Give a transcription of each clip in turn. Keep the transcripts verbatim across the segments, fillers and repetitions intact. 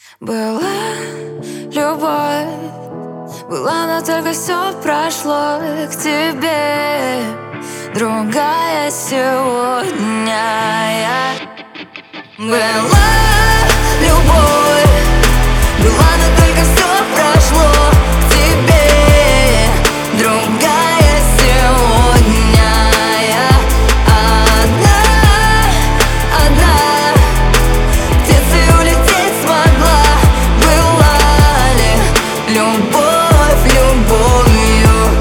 Была любовь, была, но только все прошло к тебе. Другая сегодня я. Была любовь, была, но только все прошло к тебе. Другая сегодня я. Одна, одна птицей улететь смогла. Была ли любовь любовью?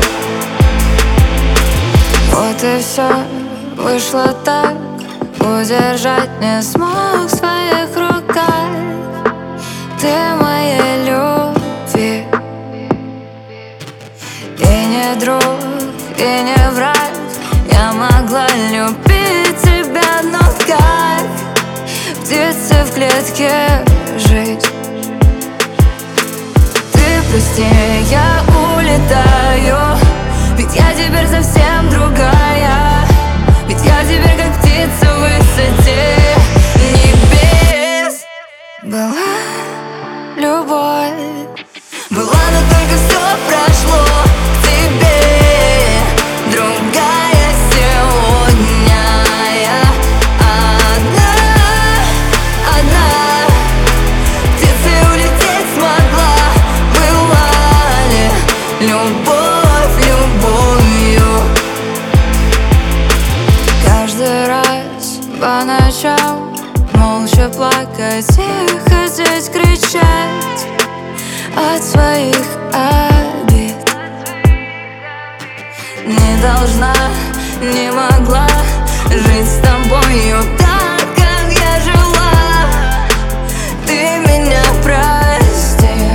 Вот и все вышло так, удержать не смог в своих руках. Ты моей любви и не друг, и не враг. Я могла любить тебя, но как птицы в клетке жить? Ты прости, я улетаю, ведь я теперь совсем другая. Ведь я теперь как птица в высоте небес. Была любовь, была, но только все прошло к тебе. Другая сегодня я. Одна, одна птицей улететь смогла. Была ли любовь любовью? Каждый раз по ночам молча плакать и хотеть кричать от своих обид. Не должна, не могла жить с тобою так, как я жила. Ты меня прости,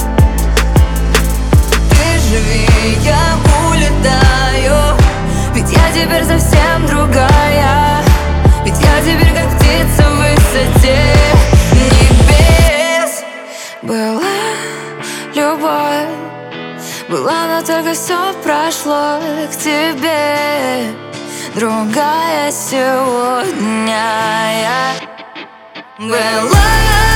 ты живи, я улетаю, ведь я теперь совсем другая. Ведь я теперь как птица в высоте небес. Была любовь, была, но только все прошло к тебе. Другая сегодня я. Была